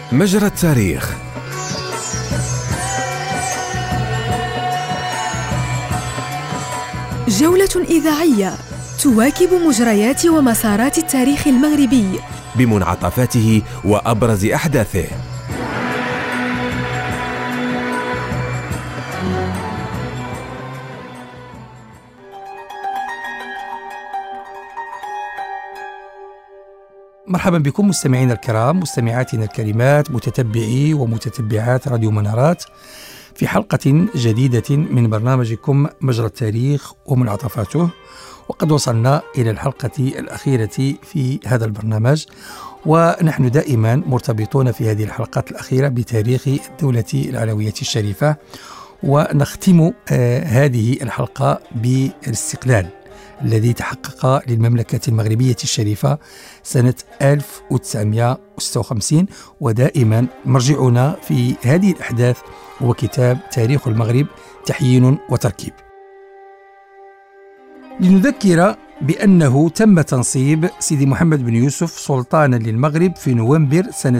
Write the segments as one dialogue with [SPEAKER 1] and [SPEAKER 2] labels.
[SPEAKER 1] مجرى التاريخ.
[SPEAKER 2] جولة إذاعية تواكب مجريات ومسارات التاريخ المغربي
[SPEAKER 1] بمنعطفاته وأبرز أحداثه.
[SPEAKER 3] مرحبا بكم مستمعينا الكرام، مستمعاتنا الكريمات، متتبعي ومتتبعات راديو منارات، في حلقة جديدة من برنامجكم مجرى التاريخ ومنعطفاته. وقد وصلنا إلى الحلقة الأخيرة في هذا البرنامج، ونحن دائما مرتبطون في هذه الحلقات الأخيرة بتاريخ الدولة العلوية الشريفة. ونختم هذه الحلقة بالاستقلال الذي تحقق للمملكة المغربية الشريفة سنة 1956. ودائما مرجعنا في هذه الأحداث هو كتاب تاريخ المغرب تحيين وتركيب. لنذكر بأنه تم تنصيب سيدي محمد بن يوسف سلطانا للمغرب في نوفمبر سنة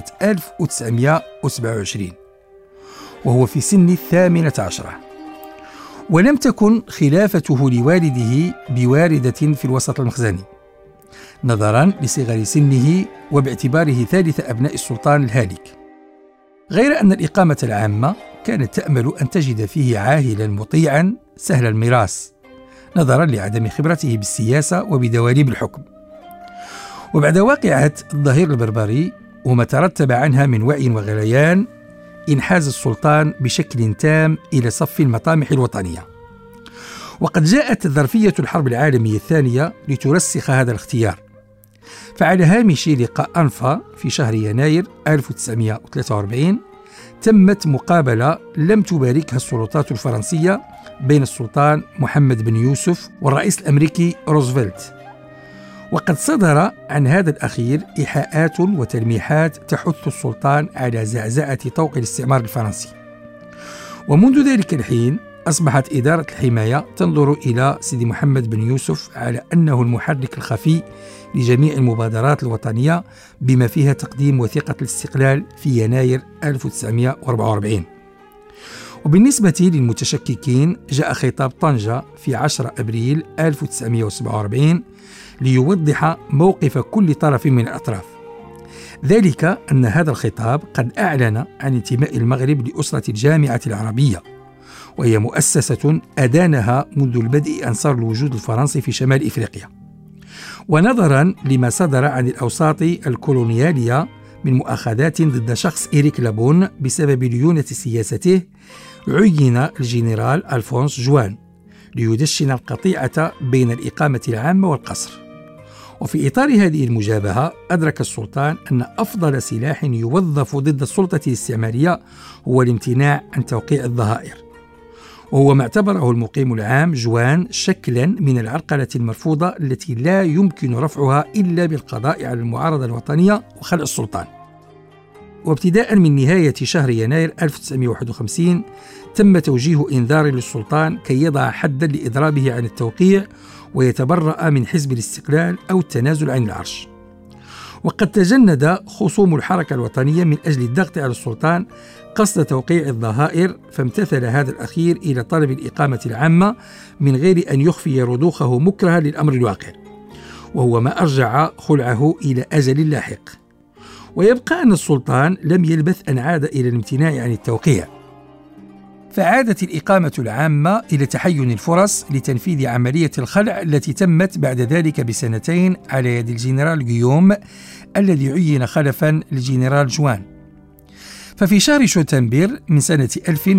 [SPEAKER 3] 1927، وهو في سن 18. ولم تكن خلافته لوالده بواردة في الوسط المخزني، نظرا لصغر سنه وباعتباره ثالث أبناء السلطان الهالك، غير أن الإقامة العامة كانت تأمل أن تجد فيه عاهلا مطيعا سهل الميراث، نظرا لعدم خبرته بالسياسة وبدواليب الحكم. وبعد واقعة الظهير البربري وما ترتب عنها من وعي وغليان، انحاز السلطان بشكل تام إلى صف المطامح الوطنية. وقد جاءت ظرفية الحرب العالمية الثانية لترسخ هذا الاختيار. فعلى هامش لقاء أنفا في شهر يناير 1943 تمت مقابلة لم تباركها السلطات الفرنسية بين السلطان محمد بن يوسف والرئيس الأمريكي روزفلت. وقد صدر عن هذا الأخير إيحاءات وتلميحات تحث السلطان على زعزعة طوق الاستعمار الفرنسي. ومنذ ذلك الحين أصبحت إدارة الحماية تنظر إلى سيدي محمد بن يوسف على أنه المحرك الخفي لجميع المبادرات الوطنية، بما فيها تقديم وثيقة الاستقلال في يناير 1944. وبالنسبة للمتشككين جاء خطاب طنجة في 10 أبريل 1947 ليوضح موقف كل طرف من الأطراف. ذلك أن هذا الخطاب قد أعلن عن انتماء المغرب لأسرة الجامعة العربية، وهي مؤسسة أدانها منذ البدء أنصار الوجود الفرنسي في شمال إفريقيا. ونظرا لما صدر عن الأوساط الكولونيالية من مؤاخذات ضد شخص إريك لابون بسبب ليونة سياسته، عين الجنرال ألفونس جوان ليدشن القطيعة بين الإقامة العامة والقصر. وفي إطار هذه المجابهة أدرك السلطان أن أفضل سلاح يوظف ضد السلطة الاستعمارية هو الامتناع عن توقيع الظهائر، وهو ما اعتبره المقيم العام جوان شكلا من العرقلة المرفوضة التي لا يمكن رفعها إلا بالقضاء على المعارضة الوطنية وخلع السلطان. وابتداء من نهاية شهر يناير 1951 تم توجيه إنذار للسلطان كي يضع حدا لإضرابه عن التوقيع ويتبرأ من حزب الاستقلال أو التنازل عن العرش. وقد تجند خصوم الحركة الوطنية من أجل الضغط على السلطان قصد توقيع الظهائر، فامتثل هذا الأخير إلى طلب الإقامة العامة من غير أن يخفي رضوخه مكرها للأمر الواقع، وهو ما أرجع خلعه إلى أجل لاحق. ويبقى أن السلطان لم يلبث أن عاد إلى الامتناع عن التوقيع، فعادت الإقامة العامة إلى تحين الفرص لتنفيذ عملية الخلع التي تمت بعد ذلك بسنتين على يد الجنرال غيوم الذي عين خلفا للجنرال جوان. ففي شهر شتنبر من سنة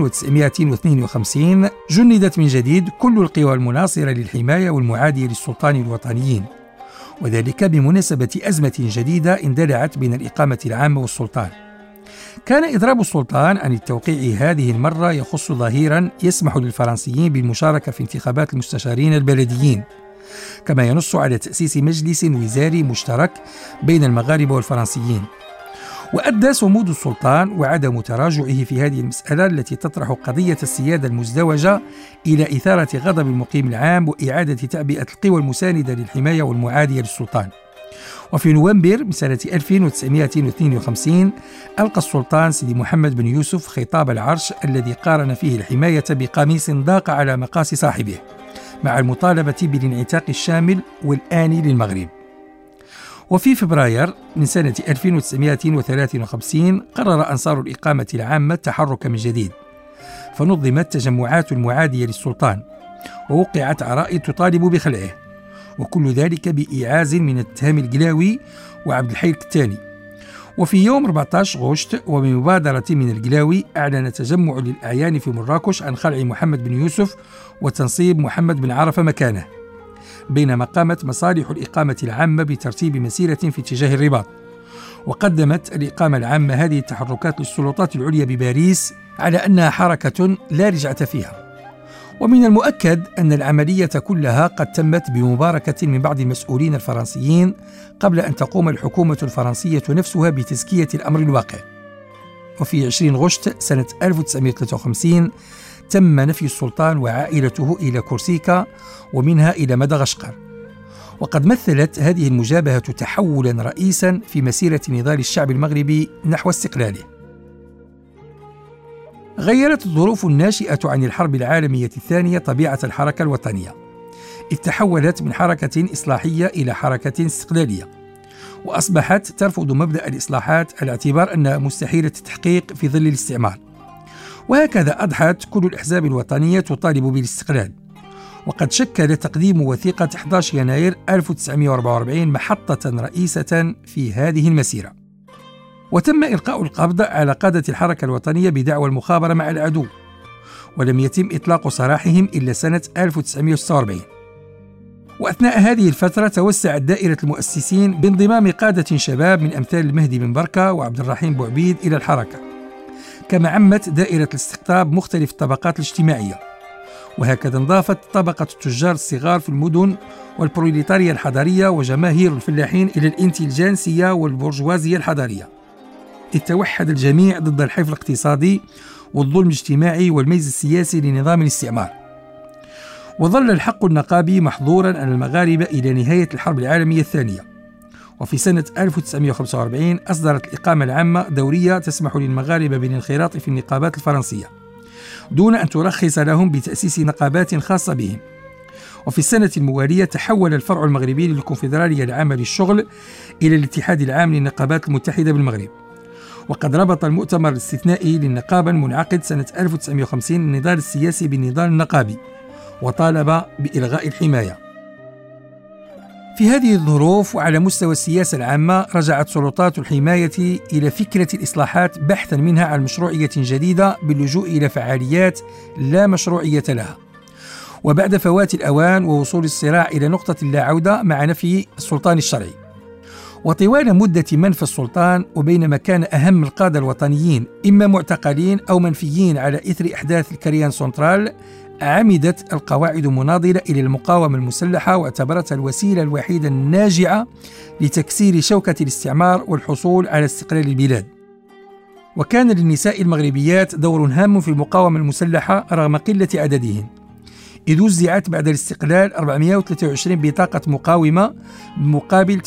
[SPEAKER 3] 1952 جندت من جديد كل القوى المناصرة للحماية والمعادية للسلطان الوطنيين، وذلك بمناسبة أزمة جديدة اندلعت بين الإقامة العامة والسلطان. كان إضراب السلطان عن التوقيع هذه المرة يخص ظهيرا يسمح للفرنسيين بالمشاركة في انتخابات المستشارين البلديين، كما ينص على تأسيس مجلس وزاري مشترك بين المغاربة والفرنسيين. وأدى صمود السلطان وعدم تراجعه في هذه المسألة التي تطرح قضية السيادة المزدوجة إلى إثارة غضب المقيم العام وإعادة تعبئة القوى المساندة للحماية والمعادية للسلطان. وفي نوفمبر من سنة 1952 ألقى السلطان سيدي محمد بن يوسف خطاب العرش الذي قارن فيه الحماية بقميص ضاق على مقاس صاحبه، مع المطالبة بالانعتاق الشامل والآني للمغرب. وفي فبراير من سنة 1953 قرر أنصار الإقامة العامة التحرك من جديد، فنظمت تجمعات معادية للسلطان، ووقعت عرائض تطالب بخلعه، وكل ذلك بإيعاز من التهامي القلاوي وعبد الحي الكتاني. وفي يوم 14 غشت وبمبادرة من القلاوي أعلن تجمع للأعيان في مراكش عن خلع محمد بن يوسف وتنصيب محمد بن عرفة مكانه، بينما قامت مصالح الإقامة العامة بترتيب مسيرة في اتجاه الرباط. وقدمت الإقامة العامة هذه التحركات للسلطات العليا بباريس على أنها حركة لا رجعة فيها. ومن المؤكد أن العملية كلها قد تمت بمباركة من بعض المسؤولين الفرنسيين قبل أن تقوم الحكومة الفرنسية نفسها بتزكية الأمر الواقع. وفي 20 غشت سنة 1953 تم نفي السلطان وعائلته إلى كورسيكا ومنها إلى مدغشقر. وقد مثلت هذه المجابهة تحولا رئيسا في مسيرة نضال الشعب المغربي نحو استقلاله. غيرت الظروف الناشئة عن الحرب العالمية الثانية طبيعة الحركة الوطنية، إذ تحولت من حركة إصلاحية إلى حركة استقلالية، وأصبحت ترفض مبدأ الإصلاحات على اعتبار أنها مستحيلة التحقيق في ظل الاستعمار. وهكذا أضحت كل الأحزاب الوطنية تطالب بالاستقلال. وقد شكل تقديم وثيقة 11 يناير 1944 محطة رئيسة في هذه المسيرة. وتم إلقاء القبض على قادة الحركة الوطنية بدعوى المخابرة مع العدو، ولم يتم إطلاق سراحهم إلا سنة 1946. وأثناء هذه الفترة توسعت دائرة المؤسسين بانضمام قادة شباب من أمثال المهدي بن بركة وعبد الرحيم بوعبيد إلى الحركة، كما عمت دائرة الاستقطاب مختلف الطبقات الاجتماعية. وهكذا انضافت طبقة التجار الصغار في المدن والبروليتاريا الحضارية وجماهير الفلاحين إلى الانتليجنسية والبرجوازية الحضارية، إذ توحد الجميع ضد الحفظ الاقتصادي والظلم الاجتماعي والميز السياسي لنظام الاستعمار. وظل الحق النقابي محظورا على المغاربة إلى نهاية الحرب العالمية الثانية. وفي سنة 1945 أصدرت الإقامة العامة دورية تسمح للمغاربة بالانخراط في النقابات الفرنسية دون أن ترخص لهم بتأسيس نقابات خاصة بهم. وفي السنة الموالية تحول الفرع المغربي للكونفدرالية العامة للشغل إلى الاتحاد العام للنقابات المتحدة بالمغرب. وقد ربط المؤتمر الاستثنائي للنقابة المنعقد سنة 1950 النضال السياسي بالنضال النقابي، وطالب بإلغاء الحماية. في هذه الظروف وعلى مستوى السياسة العامة رجعت سلطات الحماية إلى فكرة الإصلاحات بحثا منها عن مشروعية جديدة باللجوء إلى فعاليات لا مشروعية لها. وبعد فوات الأوان ووصول الصراع إلى نقطة لا عودة مع نفي السلطان الشرعي، وطوال مدة منفى السلطان، وبينما كان أهم القادة الوطنيين إما معتقلين أو منفيين على إثر إحداث الكريان سنترال، عمدت القواعد مناضلة إلى المقاومة المسلحة واعتبرتها الوسيلة الوحيدة الناجعة لتكسير شوكة الاستعمار والحصول على استقلال البلاد. وكان للنساء المغربيات دور هام في المقاومة المسلحة رغم قلة عددهن، إذ وزعت بعد الاستقلال 423 بطاقة مقاومة مقابل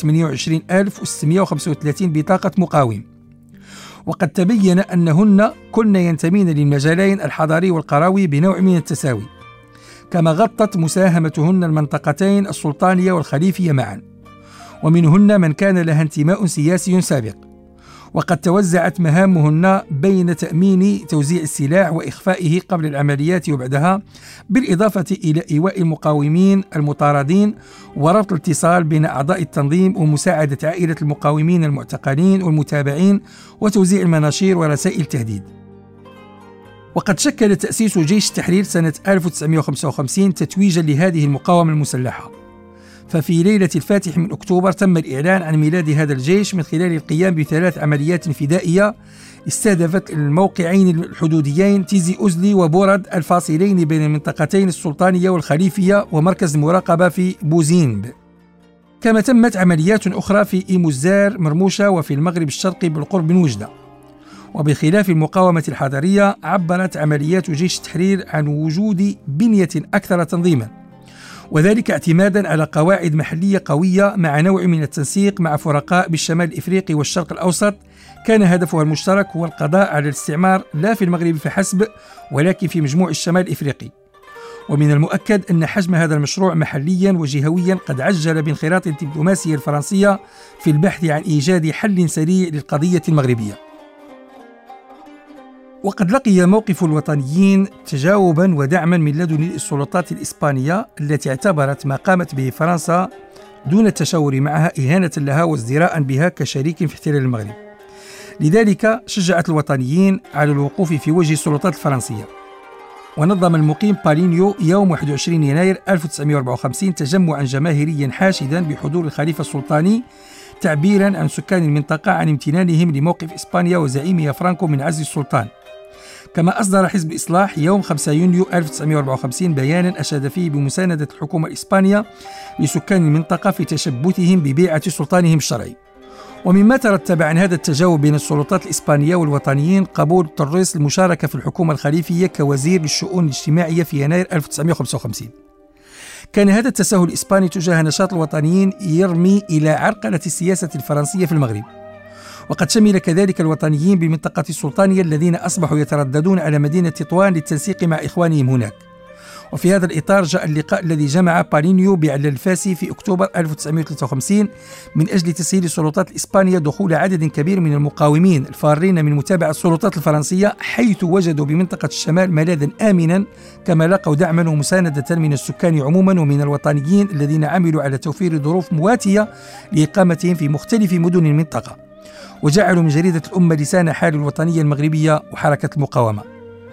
[SPEAKER 3] 28635 بطاقة مقاوم. وقد تبين أنهن كن ينتمين للمجالين الحضاري والقروي بنوع من التساوي، كما غطت مساهمتهن المنطقتين السلطانية والخليفية معا، ومنهن من كان لها انتماء سياسي سابق. وقد توزعت مهامهن بين تأمين توزيع السلاح وإخفائه قبل العمليات وبعدها، بالإضافة إلى إيواء المقاومين المطاردين وربط الاتصال بين أعضاء التنظيم ومساعدة عائلة المقاومين المعتقلين والمتابعين وتوزيع المناشير ورسائل التهديد. وقد شكل تأسيس جيش التحرير سنة 1955 تتويجا لهذه المقاومة المسلحة. ففي ليلة الفاتح من أكتوبر تم الإعلان عن ميلاد هذا الجيش من خلال القيام ب3 عمليات فدائية استهدفت الموقعين الحدوديين تيزي أوزلي وبورد الفاصلين بين المنطقتين السلطانية والخليفية ومركز المراقبة في بوزينب. كما تمت عمليات أخرى في إيموزار مرموشة وفي المغرب الشرقي بالقرب من وجدة. وبخلاف المقاومة الحضارية عبرت عمليات جيش التحرير عن وجود بنية أكثر تنظيما، وذلك اعتمادا على قواعد محلية قوية مع نوع من التنسيق مع فرقاء بالشمال الإفريقي والشرق الأوسط. كان هدفها المشترك هو القضاء على الاستعمار لا في المغرب فحسب ولكن في مجموع الشمال الإفريقي. ومن المؤكد أن حجم هذا المشروع محليا وجهويا قد عجل بانخراط الدبلوماسية الفرنسية في البحث عن إيجاد حل سريع للقضية المغربية. وقد لقي موقف الوطنيين تجاوبا ودعما من لدن السلطات الإسبانية التي اعتبرت ما قامت به فرنسا دون التشاور معها إهانة لها وازدراء بها كشريك في احتلال المغرب. لذلك شجعت الوطنيين على الوقوف في وجه السلطات الفرنسية. ونظم المقيم بارينيو يوم 21 يناير 1954 تجمعا جماهيريا حاشدا بحضور الخليفة السلطاني تعبيرا عن سكان المنطقة عن امتنانهم لموقف إسبانيا وزعيمها فرانكو من عزل السلطان. كما أصدر حزب الإصلاح يوم 5 يونيو 1954 بيانا أشاد فيه بمساندة الحكومة الإسبانية لسكان المنطقة في تشبثهم ببيعة سلطانهم الشرعي. ومما ترتب عن هذا التجاوب بين السلطات الإسبانية والوطنيين قبول توريس للمشاركة في الحكومة الخليفية كوزير للشؤون الاجتماعية في يناير 1955. كان هذا التساهل الإسباني تجاه نشاط الوطنيين يرمي إلى عرقلة السياسة الفرنسية في المغرب. وقد شمل كذلك الوطنيين بالمنطقة السلطانية الذين أصبحوا يترددون على مدينة تطوان للتنسيق مع إخوانهم هناك. وفي هذا الإطار جاء اللقاء الذي جمع بارينيو بعلال الفاسي في أكتوبر 1953 من أجل تسهيل السلطات الإسبانية دخول عدد كبير من المقاومين الفارين من متابعة السلطات الفرنسية، حيث وجدوا بمنطقة الشمال ملاذا آمنا، كما لقوا دعما ومساندة من السكان عموما ومن الوطنيين الذين عملوا على توفير ظروف مواتية لإقامتهم في مختلف مدن المنطقة، وجعلوا من جريدة الأمة لسان حال الوطنية المغربية وحركة المقاومة.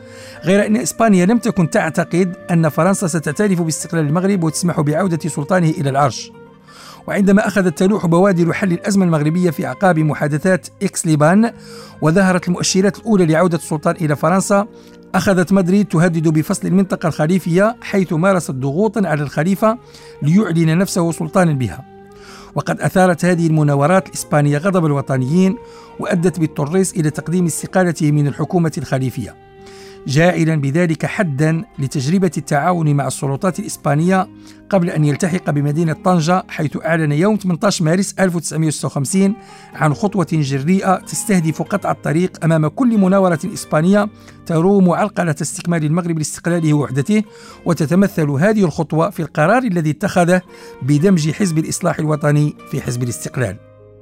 [SPEAKER 3] غير أن إسبانيا لم تكن تعتقد أن فرنسا ستعترف باستقلال المغرب وتسمح بعودة سلطانه إلى العرش. وعندما أخذت تلوح بوادر حل الأزمة المغربية في أعقاب محادثات إكس-ليبان وظهرت المؤشرات الأولى لعودة السلطان إلى فرنسا، أخذت مدريد تهدد بفصل المنطقة الخليفية، حيث مارست ضغوطا على الخليفة ليعلن نفسه سلطانا بها. وقد أثارت هذه المناورات الإسبانية غضب الوطنيين وأدت بالتوريس إلى تقديم استقالته من الحكومة الخليفية، جاعلا بذلك حدا لتجربة التعاون مع السلطات الإسبانية قبل أن يلتحق بمدينة طنجة، حيث أعلن يوم 18 مارس 1956 عن خطوة جريئة تستهدف قطع الطريق أمام كل مناورة إسبانية تروم عرقلة استكمال المغرب لاستقلاله ووحدته. وتتمثل هذه الخطوة في القرار الذي اتخذه بدمج حزب الإصلاح الوطني في حزب الاستقلال.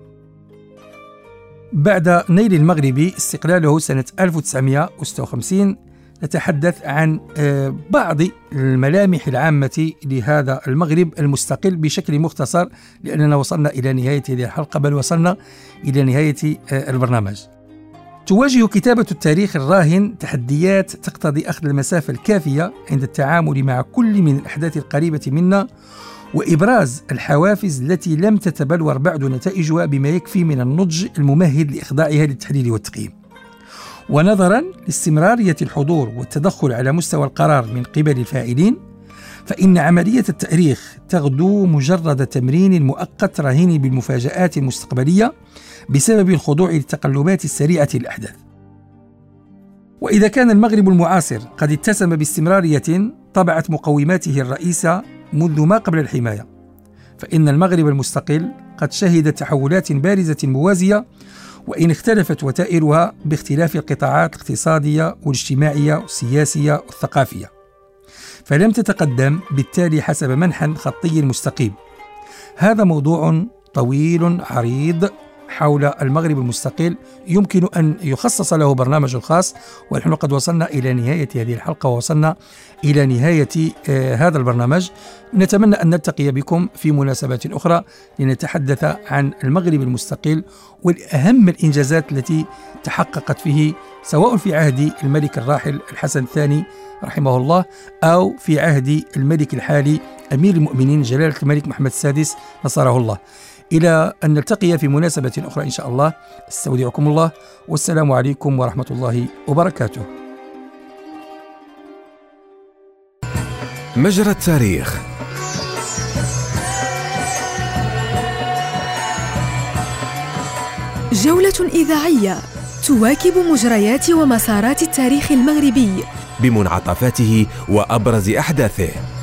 [SPEAKER 3] بعد نيل المغرب استقلاله سنة 1956 نتحدث عن بعض الملامح العامة لهذا المغرب المستقل بشكل مختصر، لأننا وصلنا إلى نهاية هذه الحلقة، بل وصلنا إلى نهاية البرنامج. تواجه كتابة التاريخ الراهن تحديات تقتضي أخذ المسافة الكافية عند التعامل مع كل من الأحداث القريبة منا، وإبراز الحوافز التي لم تتبلور بعد نتائجها بما يكفي من النضج الممهد لإخضاعها للتحليل والتقييم. ونظرا لاستمرارية الحضور والتدخل على مستوى القرار من قبل الفاعلين، فإن عملية التأريخ تغدو مجرد تمرين مؤقت رهين بالمفاجآت المستقبلية بسبب الخضوع للتقلبات السريعة للأحداث. وإذا كان المغرب المعاصر قد اتسم باستمرارية طبعت مقوماته الرئيسة منذ ما قبل الحماية، فإن المغرب المستقل قد شهد تحولات بارزة موازية، وإن اختلفت وتائرها باختلاف القطاعات الاقتصادية والاجتماعية والسياسية والثقافية، فلم تتقدم بالتالي حسب منحى خطي مستقيم. هذا موضوع طويل عريض حول المغرب المستقل يمكن أن يخصص له برنامج خاص، ونحن قد وصلنا إلى نهاية هذه الحلقة ووصلنا إلى نهاية هذا البرنامج. نتمنى أن نلتقي بكم في مناسبات أخرى لنتحدث عن المغرب المستقل والأهم الإنجازات التي تحققت فيه، سواء في عهد الملك الراحل الحسن الثاني رحمه الله أو في عهد الملك الحالي أمير المؤمنين جلالة الملك محمد السادس نصره الله. إلى أن نلتقي في مناسبة أخرى إن شاء الله، استودعكم الله والسلام عليكم ورحمة الله وبركاته.
[SPEAKER 1] مجرى التاريخ.
[SPEAKER 2] جولة إذاعية تواكب مجريات ومسارات التاريخ المغربي
[SPEAKER 1] بمنعطفاته وأبرز أحداثه.